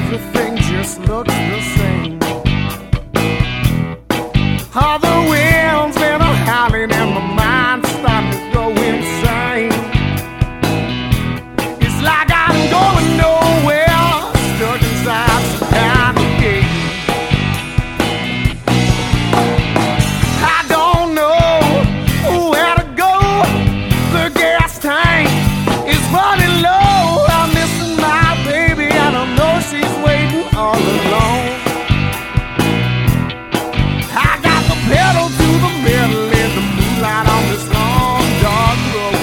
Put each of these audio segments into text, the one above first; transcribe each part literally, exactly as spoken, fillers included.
everything just looks the same. All the winds been a howling and my mind's starting to go insane. It's like I'm going nowhere, stuck inside some kind of game. I don't know where to go. The gas tank is running low. I'm missing my baby and I know she's waiting all alone. I got the pedal to the metal in the moonlight on this long dark road.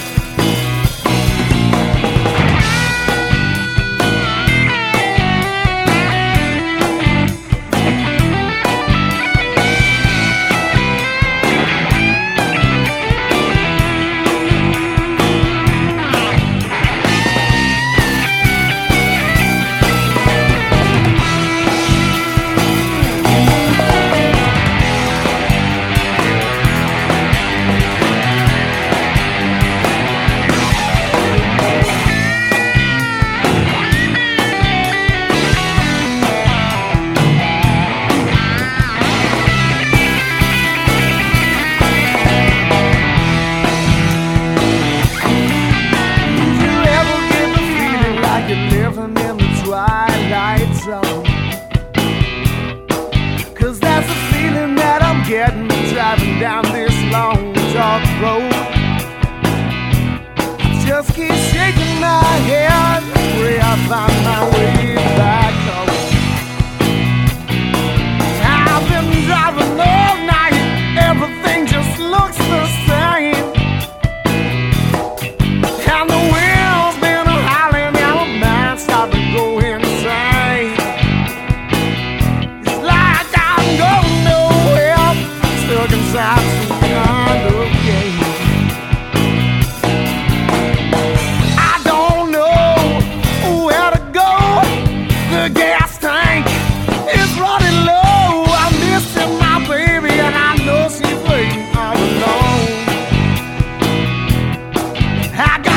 Living in the twilight zone, 'cause that's the feeling that I'm getting driving down this long dark road. Just keep shaking my head, pray I find my way back home. I've been driving all night, everything just looks the same. And the wheels been howling and my mind's starting to go insane. It's like I'm going nowhere, stuck inside some kind of game. I don't know where to go. The gas tank is running low. I'm missing my baby and I know she's waiting all alone. I got